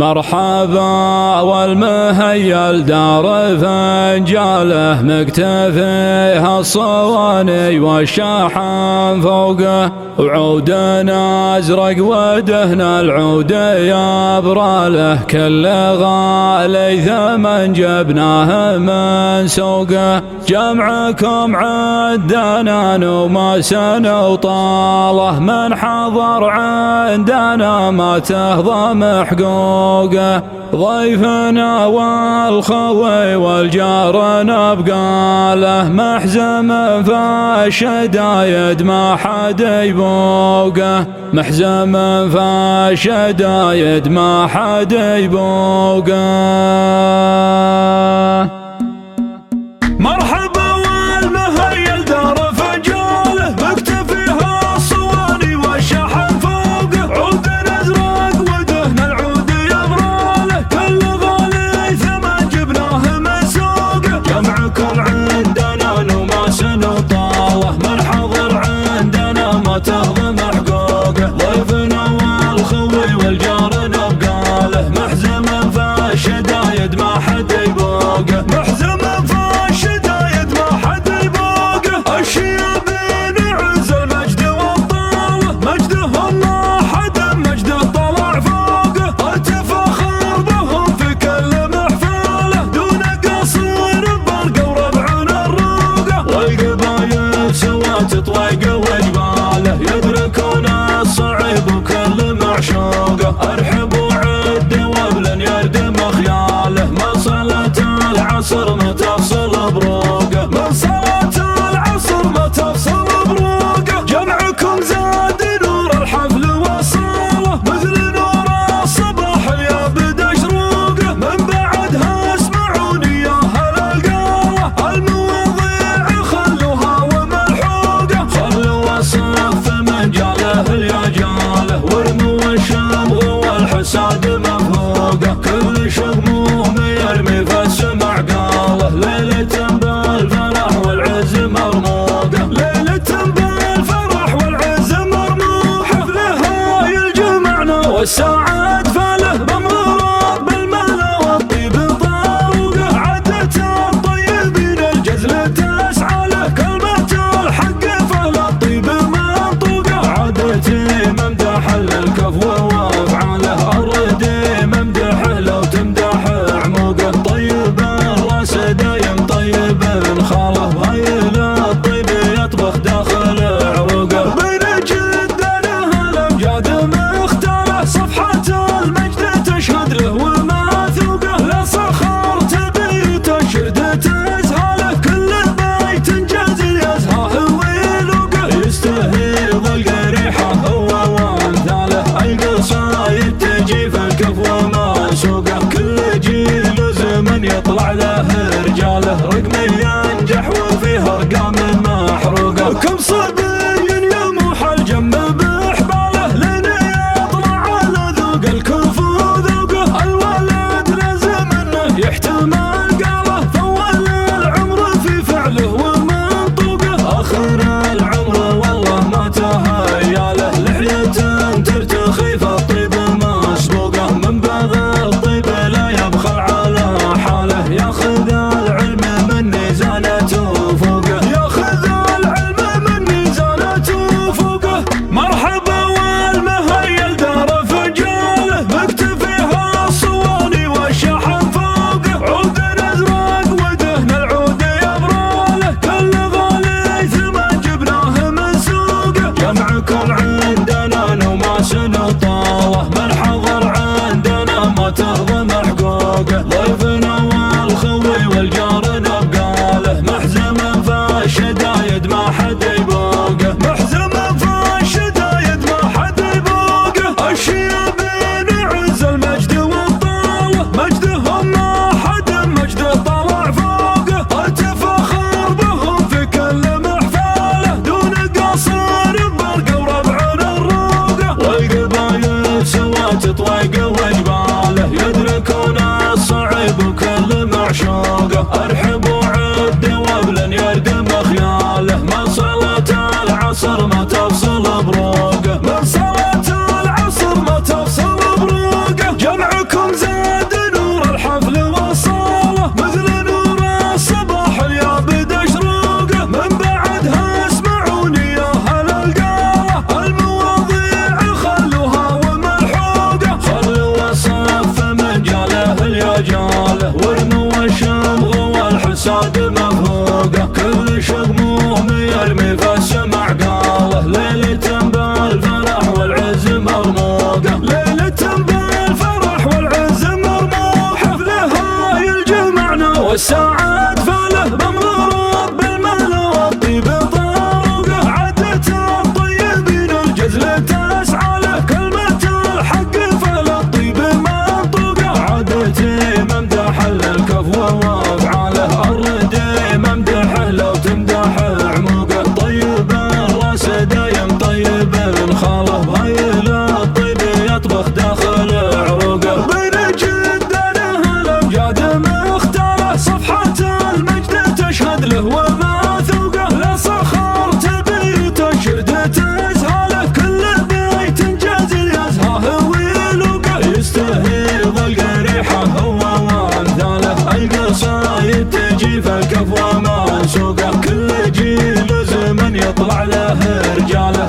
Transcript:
مرحبا والمهيل دار فنجاله مكتفيها الصواني والشاحن فوقه، وعودنا ازرق ودهن العود يبراله، كل غالي ثمن جبناه من سوقه. جمعكم عندنا نوماس وطاله، من حضر عندنا ما تهضم حقوقه. ضيفنا والخوي والجار نبقى له، محزم فالشدايد ما حد يبوقه، محزم فالشدايد ما حد يبوقه. مرحبا والمهيل دار فنجاله، مكتفيها الصواني والشحن فوقه، عود ازرق ودهن العود يبراله، كل غالي ثمن جبناه من سوقه. جمعكم عندنا نوماس وطاله، من حضر عندنا ما تهضم حقوقه. ضيفنا والخوي والجار نبقى له، محزم فالشدايد ما حد يبوقه، محزم فالشدايد ما حد يبوقه. الشياب نعز المجد والطاله، مجدهم ما حد مجده طلع فوقه. التفاخر بهم في كل محفله، دون قصير برقه وربعنا الروقه. والقبايل سوا تطويق وجباله، يدركون الصعيب وكل معشوقه. ارحب وعد وابل يردم خياله، من صلاة العصر ما تفصل بروقه، من صلاة العصر ما تفصل بروقه. جمعكم زاد نور الحفل وصاله، مثل نور الصباح يا بدا شروقه. من بعدها اسمعوني يا اهل القاله، المواضيع خلوها وملحوقه. خلوا الصف من جاله اليجاله، وارموا الشمغ والحساد مفوقه. كل شغموم يرمي في السمع قاله، ليلة بالفرح والعز مرموقه، ليلة بالفرح والعز مرموقه. حفلها يجمعنا والساعات فله، بمرض بالملا والطيب طاوقه. عادة الطيبين الجزل تسعى له، كلمة الحق فله الطيب منطوقه. عادتي ممدح الكفو وافعاله، الردي والرهيض القريحة هو وامثاله، القصايد تجي في الكف ومنسوقه، كل جيل زمن يطلع له رجاله.